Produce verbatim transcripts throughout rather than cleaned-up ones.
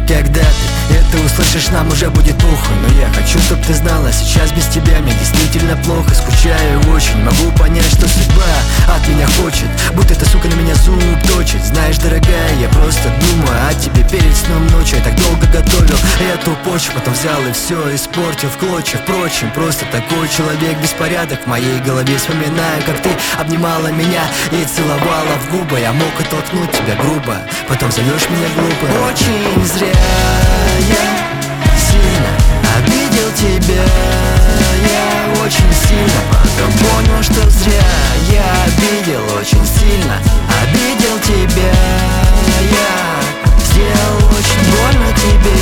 когда ты это услышишь, нам уже будет похуй. Но я хочу, чтоб ты знала, сейчас без тебя мне действительно плохо. Скучаю очень, могу понять, что судьба от меня хочет, будто эта сука на меня зуб точит. Знаешь, дорогая, я просто думаю о тебе перед сном ночью. Я так долго готовил эту почву, потом взял и все испортил в клочья. Впрочем, просто такой человек, беспорядок в моей голове. Вспоминаю, как ты обнимала меня и целовала в губы. Я мог оттолкнуть тебя грубо, потом зовешь меня глупо. Очень зря я сильно обидел тебя. Я очень сильно потом понял, что зря я обидел. Очень сильно обидел тебя. Я сделал очень больно тебе.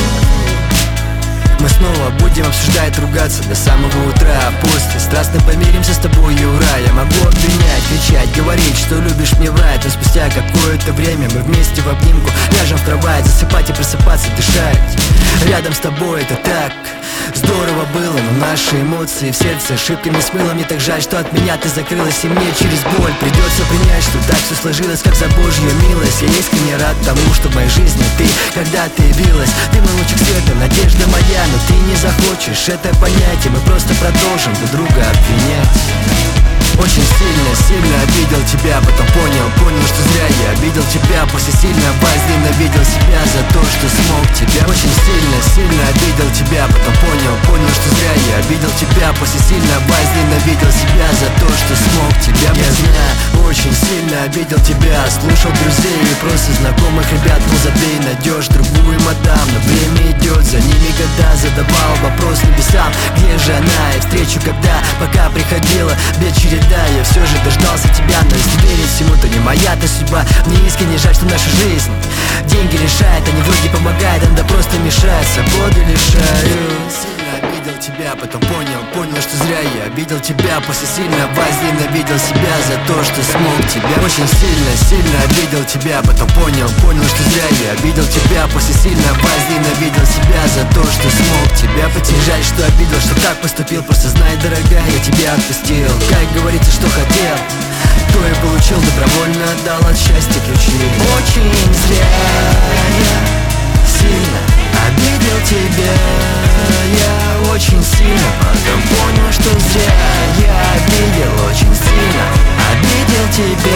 Мы снова будем обсуждать, ругаться до самого утра, а после страстно помиримся с тобой, и ура. Я могу обвинять, кричать, говорить, что любишь мне врать, но спустя какое-то время мы вместе в обнимку ляжем в кровать, засыпать и просыпаться, дышать рядом с тобой. Это так здорово было, но наши эмоции в сердце ошибками смыло. Мне так жаль, что от меня ты закрылась, и мне через боль придется принять, что так все сложилось, как за Божью милость. Я искренне рад тому, что в моей жизни ты когда-то явилась. Ты мой лучик света, надежда моя, но ты не захочешь это понять, и мы просто продолжим друг друга обвинять. Очень сильно, сильно обидел тебя, потом понял, понял, что зря я обидел тебя. После сильно возненавидел себя за то, что смог тебя. Очень сильно, сильно обидел тебя, потом понял, понял, что зря я обидел тебя. После сильно возненавидел себя за то, что смог тебя. Я знаю, очень сильно обидел тебя. Слушал друзей и просто знакомых ребят, ну забей, найдешь другую мадам. Но время идет, за ними года, задавал вопрос небесам, где же она, и встречу когда, пока приходила бед череда. Я все же дождался тебя, но если верить всему, то не моя ты судьба. Мне искренне жаль, что наша жизнь деньги решает, они вроде помогают, иногда просто мешают, свободы лишают. Сильно обидел тебя, потом понял, понял, что зря я обидел тебя. После сильно возненавидел себя за то, что смог тебя. Очень сильно, сильно обидел тебя, потом понял, понял, что зря я обидел тебя. После сильно возненавидел себя за то, что смог тебя. Потерять жаль, что обидел, что так поступил. Просто знай, дорогая, я тебя отпустил. Как говорится, что хотел, то и получил, добровольно отдал от счастья ключи. Очень зря я сильно обидел тебя. Я очень сильно потом понял, что зря я обидел. Очень сильно обидел тебя.